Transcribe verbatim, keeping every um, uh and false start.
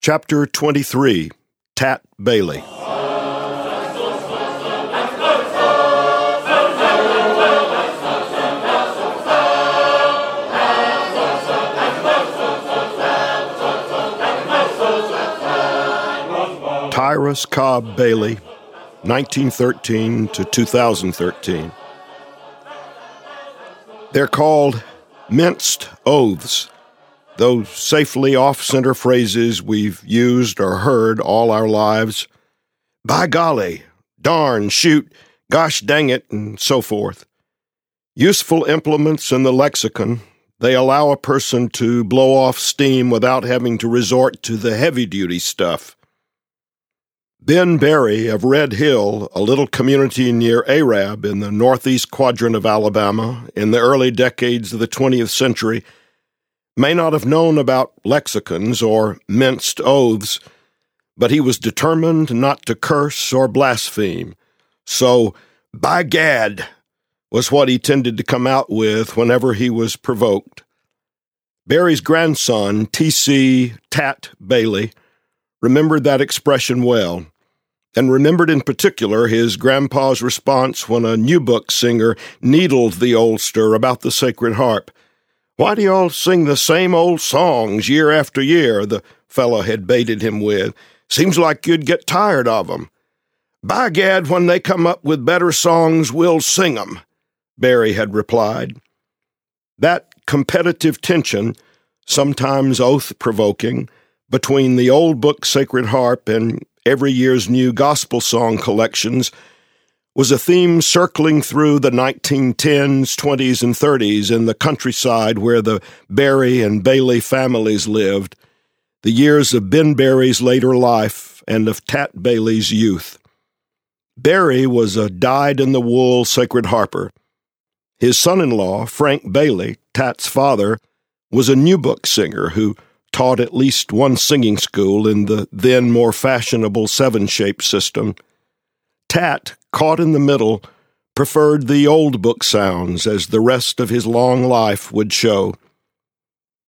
Chapter twenty-three, Tat Bailey. Tyrus Cobb Bailey, nineteen thirteen to two thousand thirteen. They're called minced oaths, those safely off-center phrases we've used or heard all our lives. By golly, darn, shoot, gosh dang it, and so forth. Useful implements in the lexicon, they allow a person to blow off steam without having to resort to the heavy-duty stuff. Ben Berry of Red Hill, a little community near Arab in the northeast quadrant of Alabama in the early decades of the twentieth century, may not have known about lexicons or minced oaths, but he was determined not to curse or blaspheme. So, by gad, was what he tended to come out with whenever he was provoked. Berry's grandson, T C Tat Bailey, remembered that expression well, and remembered in particular his grandpa's response when a New Book singer needled the oldster about the Sacred Harp. "Why do you all sing the same old songs year after year?" the fellow had baited him with. "Seems like you'd get tired of 'em." "By gad, when they come up with better songs, we'll sing 'em," Berry had replied. That competitive tension, sometimes oath-provoking, between the Old Book Sacred Harp and every year's new gospel song collections was a theme circling through the nineteen tens, twenties, and thirties in the countryside where the Berry and Bailey families lived, the years of Ben Berry's later life and of Tat Bailey's youth. Berry was a dyed-in-the-wool Sacred Harper. His son-in-law, Frank Bailey, Tat's father, was a New Book singer who taught at least one singing school in the then more fashionable seven-shape system. Tat, caught in the middle, preferred the Old Book sounds, as the rest of his long life would show.